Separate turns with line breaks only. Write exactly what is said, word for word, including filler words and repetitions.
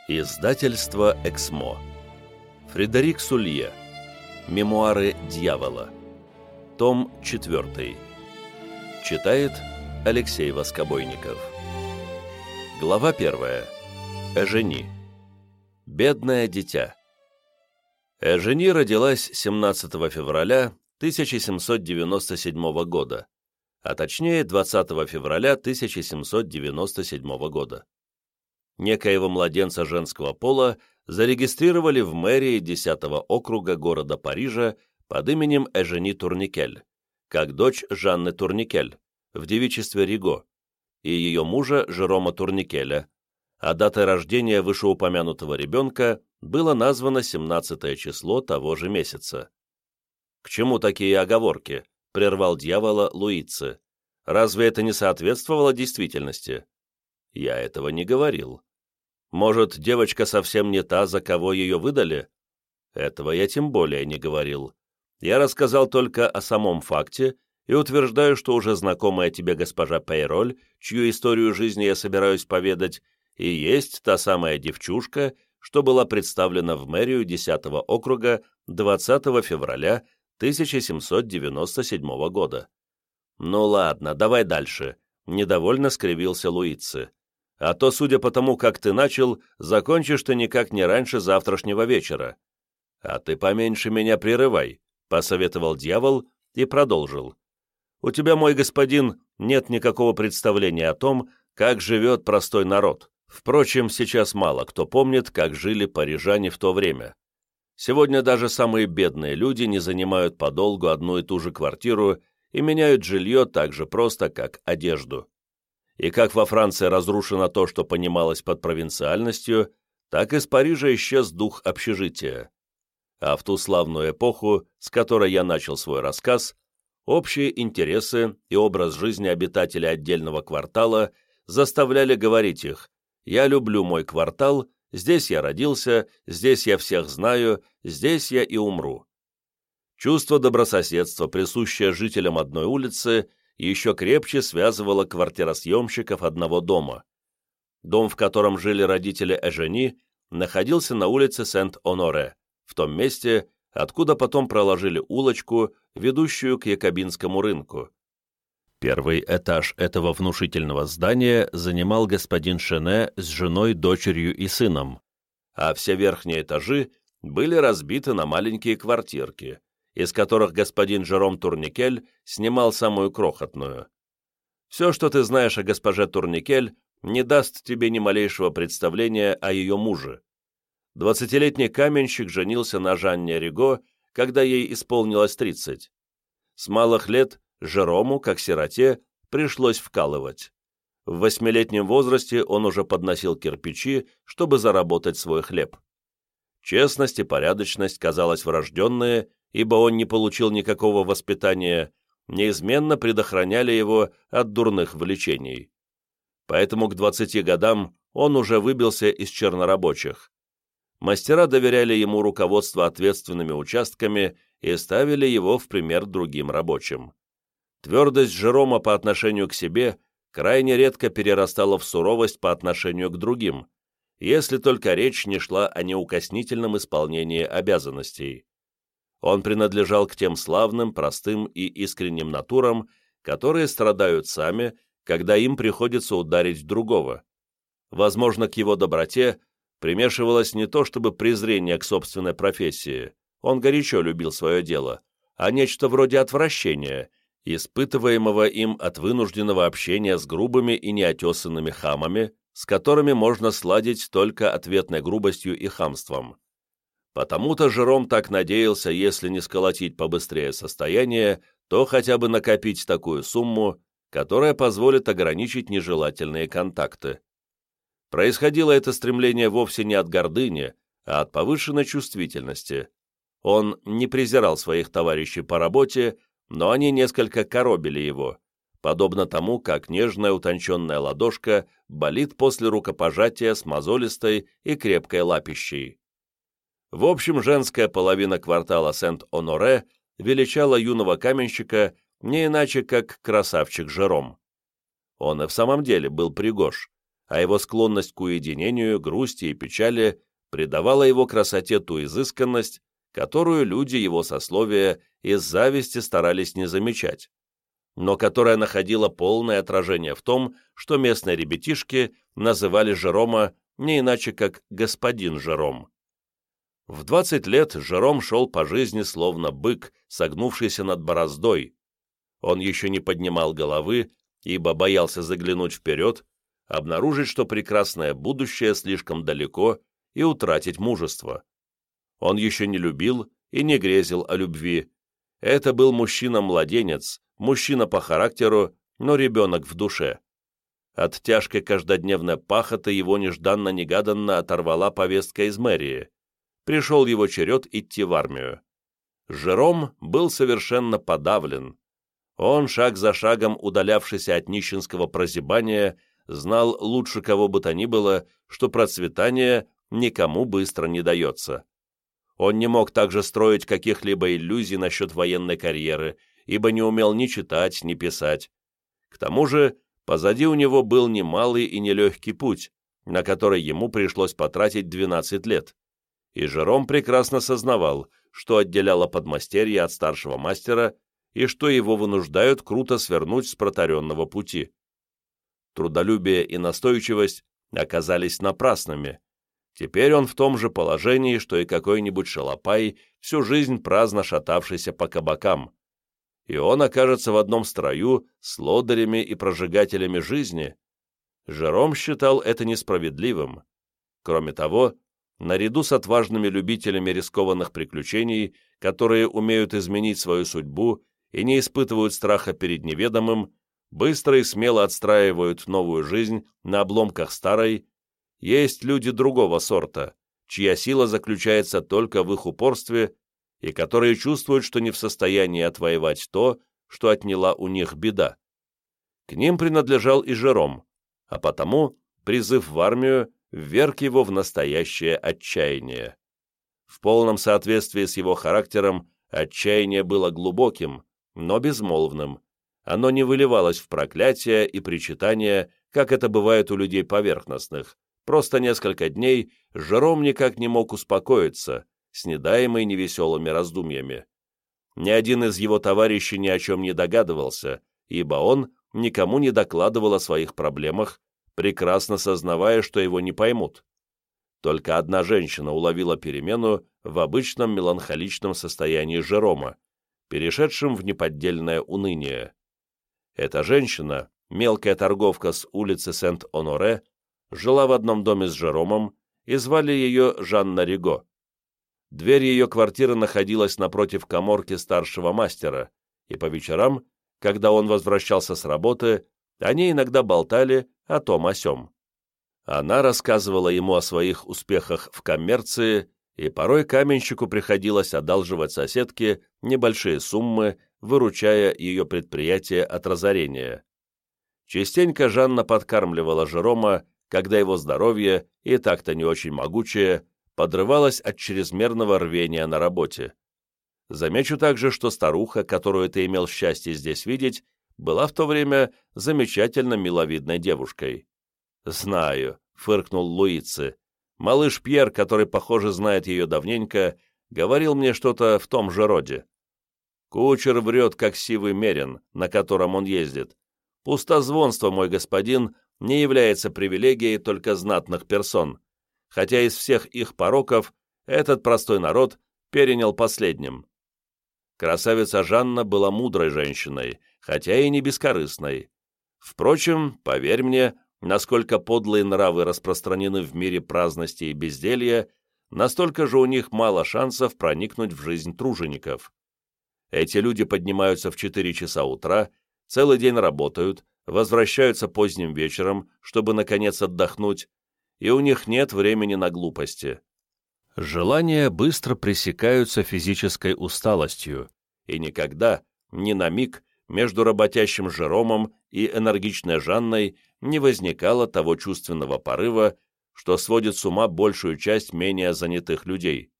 Издательство «Эксмо». Фредерик Сулье. Мемуары дьявола. Том четвертый. Читает Алексей Воскобойников. Глава первая. Эжени. Бедное дитя. Эжени родилась семнадцатого февраля тысяча семьсот девяносто седьмого года, а точнее двадцатого февраля тысяча семьсот девяносто седьмого года. Некоего младенца женского пола зарегистрировали в мэрии десятого округа города Парижа под именем Эжени Турникель, как дочь Жанны Турникель, в девичестве Риго, и ее мужа Жерома Турникеля, а датой рождения вышеупомянутого ребенка было названо семнадцатое число того же месяца. «К чему такие оговорки?» — прервал дьявола Луице. «Разве это не соответствовало действительности?» «Я этого не говорил. Может, девочка совсем не та, за кого ее выдали?» «Этого я тем более не говорил. Я рассказал только о самом факте и утверждаю, что уже знакомая тебе госпожа Пейроль, чью историю жизни я собираюсь поведать, и есть та самая девчушка, что была представлена в мэрию десятого округа двадцатого февраля тысяча семьсот девяносто седьмого года. «Ну ладно, давай дальше», — недовольно скривился Луице. «А то, судя по тому, как ты начал, закончишь ты никак не раньше завтрашнего вечера». «А ты поменьше меня прерывай», — посоветовал дьявол и продолжил. «У тебя, мой господин, нет никакого представления о том, как живет простой народ. Впрочем, сейчас мало кто помнит, как жили парижане в то время. Сегодня даже самые бедные люди не занимают подолгу одну и ту же квартиру и меняют жилье так же просто, как одежду. И как во Франции разрушено то, что понималось под провинциальностью, так из Парижа исчез дух общежития. А в ту славную эпоху, с которой я начал свой рассказ, общие интересы и образ жизни обитателей отдельного квартала заставляли говорить их: «Я люблю мой квартал, здесь я родился, здесь я всех знаю, здесь я и умру». Чувство добрососедства, присущее жителям одной улицы, еще крепче связывало квартиросъемщиков одного дома. Дом, в котором жили родители Эжени, находился на улице Сент-Оноре, в том месте, откуда потом проложили улочку, ведущую к Якобинскому рынку. Первый этаж этого внушительного здания занимал господин Шене с женой, дочерью и сыном, а все верхние этажи были разбиты на маленькие квартирки, из которых господин Жером Турникель снимал самую крохотную. Все, что ты знаешь о госпоже Турникель, не даст тебе ни малейшего представления о ее муже. Двадцатилетний каменщик женился на Жанне Риго, когда ей исполнилось тридцать. С малых лет Жерому, как сироте, пришлось вкалывать. В восьмилетнем возрасте он уже подносил кирпичи, чтобы заработать свой хлеб. Честность и порядочность, казалось, врожденные, ибо он не получил никакого воспитания, неизменно предохраняли его от дурных влечений. Поэтому к двадцати годам он уже выбился из чернорабочих. Мастера доверяли ему руководство ответственными участками и ставили его в пример другим рабочим. Твердость Жерома по отношению к себе крайне редко перерастала в суровость по отношению к другим, если только речь не шла о неукоснительном исполнении обязанностей. Он принадлежал к тем славным, простым и искренним натурам, которые страдают сами, когда им приходится ударить другого. Возможно, к его доброте примешивалось не то чтобы презрение к собственной профессии, он горячо любил свое дело, а нечто вроде отвращения, испытываемого им от вынужденного общения с грубыми и неотесанными хамами, с которыми можно сладить только ответной грубостью и хамством. Потому-то Жером так надеялся, если не сколотить побыстрее состояние, то хотя бы накопить такую сумму, которая позволит ограничить нежелательные контакты. Происходило это стремление вовсе не от гордыни, а от повышенной чувствительности. Он не презирал своих товарищей по работе, но они несколько коробили его, подобно тому, как нежная утонченная ладошка болит после рукопожатия с мозолистой и крепкой лапищей. В общем, женская половина квартала Сент-Оноре величала юного каменщика не иначе, как красавчик Жером. Он и в самом деле был пригож, а его склонность к уединению, грусти и печали придавала его красоте ту изысканность, которую люди его сословия из зависти старались не замечать, но которая находила полное отражение в том, что местные ребятишки называли Жерома не иначе как «господин Жером». В двадцать лет Жером шел по жизни словно бык, согнувшийся над бороздой. Он еще не поднимал головы, ибо боялся заглянуть вперед, обнаружить, что прекрасное будущее слишком далеко, и утратить мужество. Он еще не любил и не грезил о любви. Это был мужчина-младенец, мужчина по характеру, но ребенок в душе. От тяжкой каждодневной пахоты его нежданно-негаданно оторвала повестка из мэрии. Пришел его черед идти в армию. Жером был совершенно подавлен. Он, шаг за шагом удалявшийся от нищенского прозябания, знал лучше кого бы то ни было, что процветание никому быстро не дается. Он не мог также строить каких-либо иллюзий насчет военной карьеры, ибо не умел ни читать, ни писать. К тому же, позади у него был немалый и нелегкий путь, на который ему пришлось потратить двенадцать лет. И Жером прекрасно сознавал, что отделяло подмастерье от старшего мастера и что его вынуждают круто свернуть с протаренного пути. Трудолюбие и настойчивость оказались напрасными. Теперь он в том же положении, что и какой-нибудь шалопай, всю жизнь праздно шатавшийся по кабакам. И он окажется в одном строю с лодырями и прожигателями жизни. Жером считал это несправедливым. Кроме того, наряду с отважными любителями рискованных приключений, которые умеют изменить свою судьбу и не испытывают страха перед неведомым, быстро и смело отстраивают новую жизнь на обломках старой, есть люди другого сорта, чья сила заключается только в их упорстве и которые чувствуют, что не в состоянии отвоевать то, что отняла у них беда. К ним принадлежал и Жером, а потому призыв в армию вверг его в настоящее отчаяние. В полном соответствии с его характером отчаяние было глубоким, но безмолвным. Оно не выливалось в проклятия и причитания, как это бывает у людей поверхностных. Просто несколько дней Жером никак не мог успокоиться, снедаемый невеселыми раздумьями. Ни один из его товарищей ни о чем не догадывался, ибо он никому не докладывал о своих проблемах, прекрасно сознавая, что его не поймут. Только одна женщина уловила перемену в обычном меланхоличном состоянии Жерома, перешедшем в неподдельное уныние. Эта женщина, мелкая торговка с улицы Сент-Оноре, жила в одном доме с Жеромом, и звали ее Жанна Риго. Дверь ее квартиры находилась напротив каморки старшего мастера, и по вечерам, когда он возвращался с работы, они иногда болтали о том о сём. Она рассказывала ему о своих успехах в коммерции, и порой каменщику приходилось одалживать соседке небольшие суммы, выручая ее предприятие от разорения. Частенько Жанна подкармливала Жерома, когда его здоровье, и так-то не очень могучее, подрывалось от чрезмерного рвения на работе. Замечу также, что старуха, которую ты имел счастье здесь видеть, была в то время замечательно миловидной девушкой. «Знаю», — фыркнул Луици. «Малыш Пьер, который, похоже, знает ее давненько, говорил мне что-то в том же роде. Кучер врет, как сивый мерин, на котором он ездит. Пустозвонство, мой господин, не является привилегией только знатных персон, хотя из всех их пороков этот простой народ перенял последним». Красавица Жанна была мудрой женщиной, хотя и не бескорыстной. Впрочем, поверь мне, насколько подлые нравы распространены в мире праздности и безделья, настолько же у них мало шансов проникнуть в жизнь тружеников. Эти люди поднимаются в четыре часа утра, целый день работают, возвращаются поздним вечером, чтобы, наконец, отдохнуть, и у них нет времени на глупости. Желания быстро пресекаются физической усталостью, и никогда, ни на миг, между работящим Жеромом и энергичной Жанной не возникало того чувственного порыва, что сводит с ума большую часть менее занятых людей.